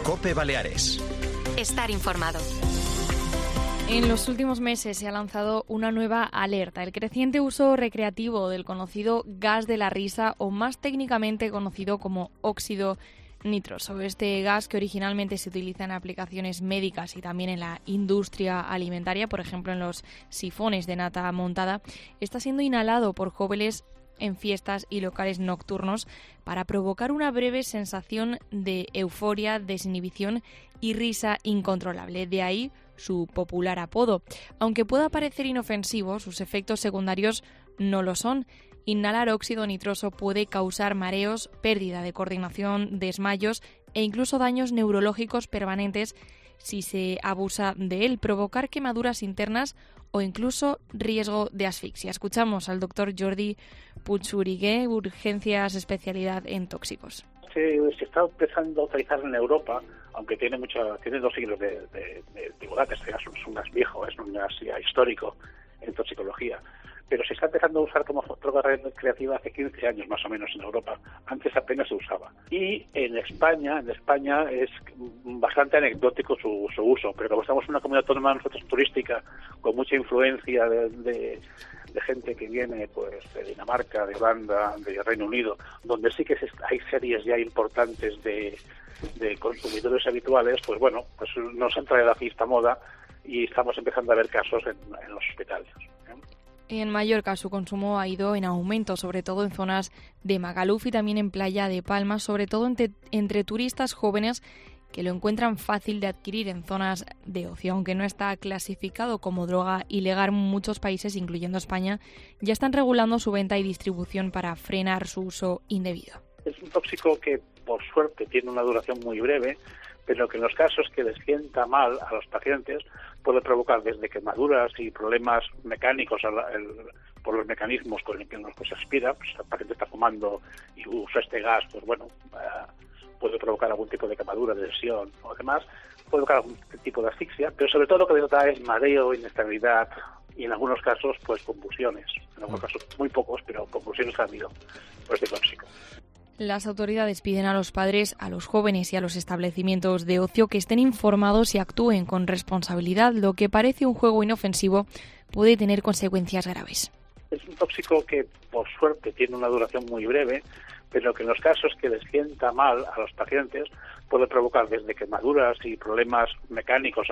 COPE Baleares. Estar informado. En los últimos meses se ha lanzado una nueva alerta: el creciente uso recreativo del conocido gas de la risa, o más técnicamente conocido como óxido nitroso. Este gas, que originalmente se utiliza en aplicaciones médicas y también en la industria alimentaria, por ejemplo en los sifones de nata montada, está siendo inhalado por jóvenes en fiestas y locales nocturnos para provocar una breve sensación de euforia, desinhibición y risa incontrolable. De ahí su popular apodo. Aunque pueda parecer inofensivo, sus efectos secundarios no lo son. Inhalar óxido nitroso puede causar mareos, pérdida de coordinación, desmayos e incluso daños neurológicos permanentes si se abusa de él, provocar quemaduras internas o incluso riesgo de asfixia. Escuchamos al doctor Jordi Puigxurigué, Urgencias, especialidad en tóxicos. Se está empezando a utilizar en Europa, aunque tiene 2 siglos de antigüedad, este gas es un gas viejo, es un gas ya histórico en toxicología, pero se está empezando a usar como droga recreativa hace 15 años más o menos en Europa. Antes apenas se usaba. Y en España es bastante anecdótico su uso, pero como estamos en una comunidad autónoma nosotros turística, con mucha influencia de gente que viene pues de Dinamarca, de Holanda, de Reino Unido, donde sí que hay series ya importantes de consumidores habituales, pues bueno, pues nos entra de la fiesta moda y estamos empezando a ver casos en los hospitales. En Mallorca su consumo ha ido en aumento, sobre todo en zonas de Magaluf y también en Playa de Palma, sobre todo entre turistas jóvenes que lo encuentran fácil de adquirir en zonas de ocio. Aunque no está clasificado como droga ilegal, muchos países, incluyendo España, ya están regulando su venta y distribución para frenar su uso indebido. Es un tóxico que, por suerte, tiene una duración muy breve, pero que en los casos que les sienta mal a los pacientes puede provocar desde quemaduras y problemas mecánicos por los mecanismos con los que se aspira. Pues el paciente está fumando y usa este gas, pues bueno, puede provocar algún tipo de quemadura, de lesión o demás, puede provocar algún tipo de asfixia, pero sobre todo lo que denota es mareo, inestabilidad y en algunos casos pues convulsiones. En algunos casos muy pocos, pero convulsiones han habido por este tóxico. Las autoridades piden a los padres, a los jóvenes y a los establecimientos de ocio que estén informados y actúen con responsabilidad. Lo que parece un juego inofensivo puede tener consecuencias graves. Es un tóxico que, por suerte, tiene una duración muy breve, pero que en los casos que les sienta mal a los pacientes puede provocar desde quemaduras y problemas mecánicos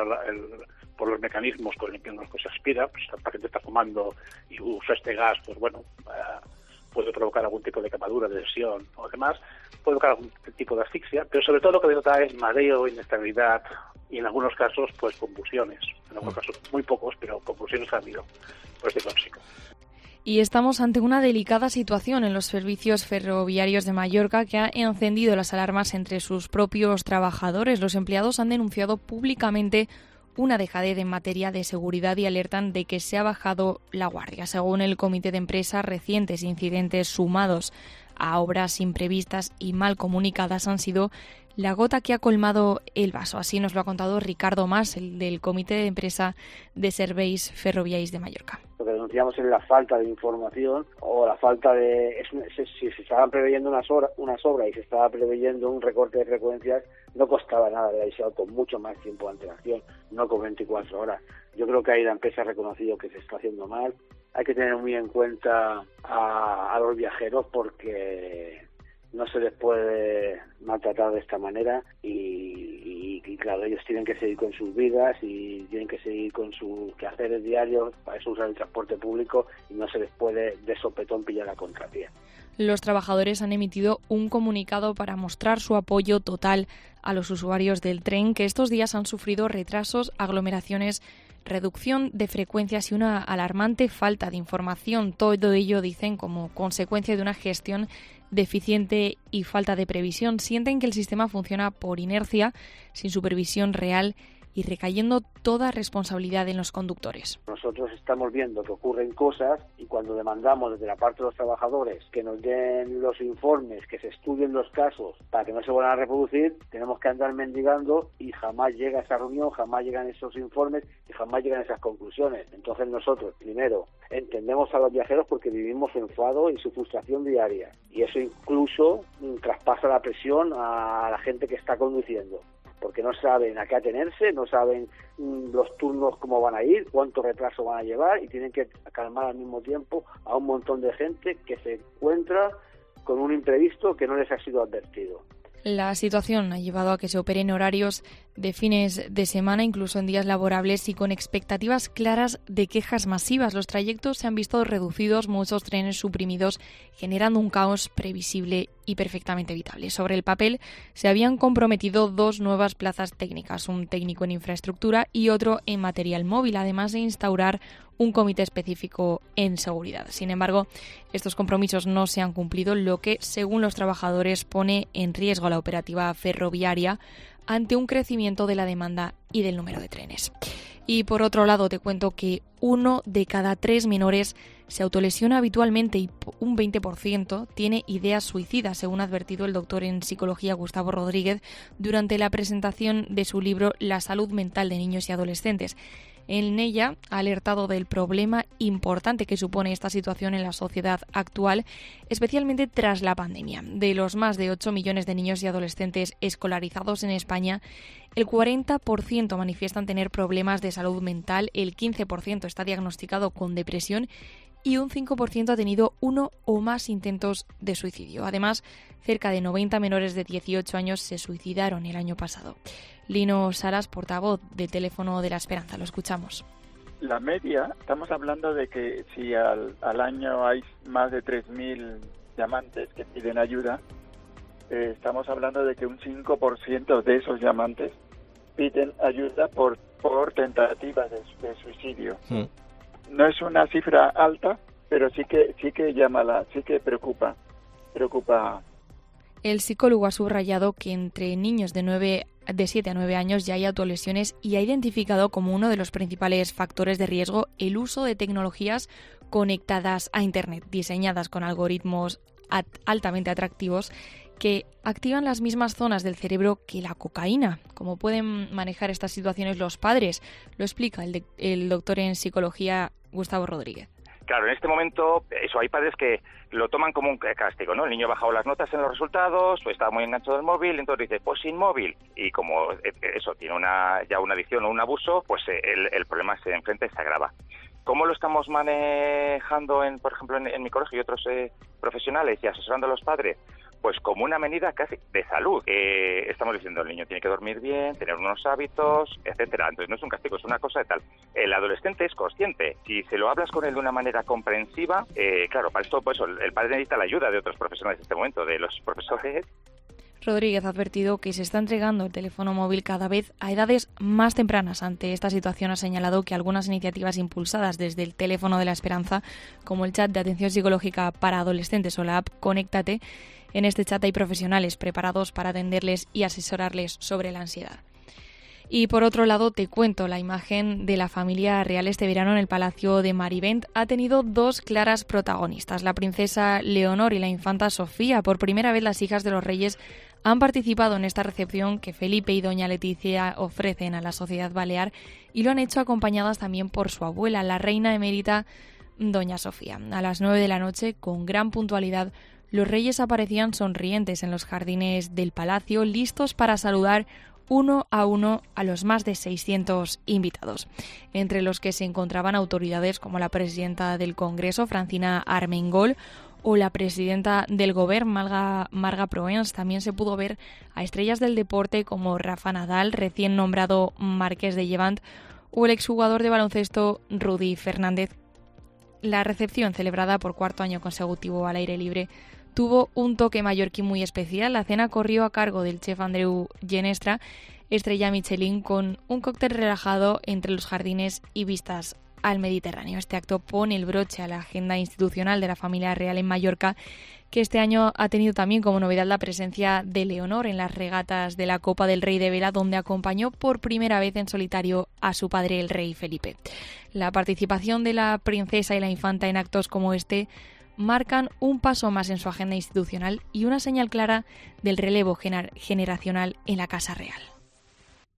por los mecanismos con los que se aspira. Pues el paciente está fumando y usa este gas, pues bueno, puede provocar algún tipo de quemadura, de lesión o demás, puede provocar algún tipo de asfixia, pero sobre todo lo que denota es mareo, inestabilidad y en algunos casos pues convulsiones. En algunos casos muy pocos, pero convulsiones han habido por este tóxico. Y estamos ante una delicada situación en los servicios ferroviarios de Mallorca, que ha encendido las alarmas entre sus propios trabajadores. Los empleados han denunciado públicamente una dejadez en materia de seguridad y alertan de que se ha bajado la guardia. Según el comité de empresa, recientes incidentes sumados a obras imprevistas y mal comunicadas han sido la gota que ha colmado el vaso. Así nos lo ha contado Ricardo Mas, el del comité de empresa de Serveis Ferroviaris de Mallorca. Lo que denunciamos es la falta de información o la falta de... Si se estaban preveyendo unas obras y se estaba preveyendo un recorte de frecuencias, no costaba nada de avisar con mucho más tiempo de antelación, no con 24 horas. Yo creo que ahí la empresa ha reconocido que se está haciendo mal. Hay que tener muy en cuenta a los viajeros porque no se les puede maltratar de esta manera y claro, ellos tienen que seguir con sus vidas y tienen que seguir con sus quehaceres diarios, para eso usan el transporte público y no se les puede de sopetón pillar a contrapié. Los trabajadores han emitido un comunicado para mostrar su apoyo total a los usuarios del tren, que estos días han sufrido retrasos, aglomeraciones, reducción de frecuencias y una alarmante falta de información. Todo ello, dicen, como consecuencia de una gestión deficiente y falta de previsión. Sienten que el sistema funciona por inercia, sin supervisión real y recayendo toda responsabilidad en los conductores. Nosotros estamos viendo que ocurren cosas y cuando demandamos desde la parte de los trabajadores que nos den los informes, que se estudien los casos para que no se vuelvan a reproducir, tenemos que andar mendigando y jamás llega esa reunión, jamás llegan esos informes y jamás llegan esas conclusiones. Entonces nosotros, primero, entendemos a los viajeros porque vivimos su enfado y su frustración diaria y eso incluso traspasa la presión a la gente que está conduciendo. porque no saben a qué atenerse, no saben los turnos cómo van a ir, cuánto retraso van a llevar, y tienen que calmar al mismo tiempo a un montón de gente que se encuentra con un imprevisto que no les ha sido advertido. La situación ha llevado a que se opere en horarios de fines de semana, incluso en días laborables, y con expectativas claras de quejas masivas. Los trayectos se han visto reducidos, muchos trenes suprimidos, generando un caos previsible y perfectamente evitable. Sobre el papel se habían comprometido 2 nuevas plazas técnicas, un técnico en infraestructura y otro en material móvil, además de instaurar un comité específico en seguridad. Sin embargo, estos compromisos no se han cumplido, lo que, según los trabajadores, pone en riesgo la operativa ferroviaria ante un crecimiento de la demanda y del número de trenes. Y por otro lado, te cuento que 1 de cada 3 menores se autolesiona habitualmente y un 20% tiene ideas suicidas, según ha advertido el doctor en psicología Gustavo Rodríguez durante la presentación de su libro La salud mental de niños y adolescentes. En ella ha alertado del problema importante que supone esta situación en la sociedad actual, especialmente tras la pandemia. De los más de 8 millones de niños y adolescentes escolarizados en España, el 40% manifiestan tener problemas de salud mental, el 15% está diagnosticado con depresión y un 5% ha tenido 1 o más intentos de suicidio. Además, cerca de 90 menores de 18 años se suicidaron el año pasado. Lino Salas, portavoz del Teléfono de la Esperanza, lo escuchamos. La media, estamos hablando de que si al año hay más de 3.000 llamantes que piden ayuda, estamos hablando de que un 5% de esos llamantes piden ayuda por tentativas de suicidio. No es una cifra alta, pero sí que llama sí que preocupa. El psicólogo ha subrayado que entre niños de 7 a 9 años ya hay autolesiones y ha identificado como uno de los principales factores de riesgo el uso de tecnologías conectadas a Internet, diseñadas con algoritmos altamente atractivos que activan las mismas zonas del cerebro que la cocaína. ¿Cómo pueden manejar estas situaciones los padres? Lo explica el doctor en psicología Gustavo Rodríguez. Claro, en este momento, hay padres que lo toman como un castigo, ¿no? El niño ha bajado las notas en los resultados, o está muy enganchado al móvil, entonces dice, pues sin móvil. Y como eso tiene ya una adicción o un abuso, pues el problema se enfrenta y se agrava. ¿Cómo lo estamos manejando, por ejemplo, en mi colegio y otros profesionales y asesorando a los padres? Pues como una medida casi de salud. Estamos diciendo, el niño tiene que dormir bien, tener unos hábitos, etcétera. Entonces no es un castigo, es una cosa de tal. El adolescente es consciente. Si se lo hablas con él de una manera comprensiva, claro, para esto pues el padre necesita la ayuda de otros profesionales en este momento, de los profesores. Rodríguez ha advertido que se está entregando el teléfono móvil cada vez a edades más tempranas. Ante esta situación ha señalado que algunas iniciativas impulsadas desde el Teléfono de la Esperanza, como el chat de atención psicológica para adolescentes o la app Conéctate, en este chat hay profesionales preparados para atenderles y asesorarles sobre la ansiedad. Y por otro lado, te cuento, la imagen de la familia real este verano en el Palacio de Marivent ha tenido 2 claras protagonistas, la princesa Leonor y la infanta Sofía. Por primera vez las hijas de los reyes han participado en esta recepción que Felipe y doña Leticia ofrecen a la sociedad balear y lo han hecho acompañadas también por su abuela, la reina emérita doña Sofía. A las 9 de la noche, con gran puntualidad, los reyes aparecían sonrientes en los jardines del palacio, listos para saludar uno a uno a los más de 600 invitados, entre los que se encontraban autoridades como la presidenta del Congreso, Francina Armengol, o la presidenta del Govern, Marga Proens. También se pudo ver a estrellas del deporte como Rafa Nadal, recién nombrado marqués de Llevant, o el exjugador de baloncesto Rudy Fernández. La recepción, celebrada por 4º año consecutivo al aire libre, tuvo un toque mallorquí muy especial. La cena corrió a cargo del chef Andreu Genestra, estrella Michelin, con un cóctel relajado entre los jardines y vistas al Mediterráneo. Este acto pone el broche a la agenda institucional de la familia real en Mallorca, que este año ha tenido también como novedad la presencia de Leonor en las regatas de la Copa del Rey de Vela, donde acompañó por primera vez en solitario a su padre, el rey Felipe. La participación de la princesa y la infanta en actos como este marcan un paso más en su agenda institucional y una señal clara del relevo generacional en la Casa Real.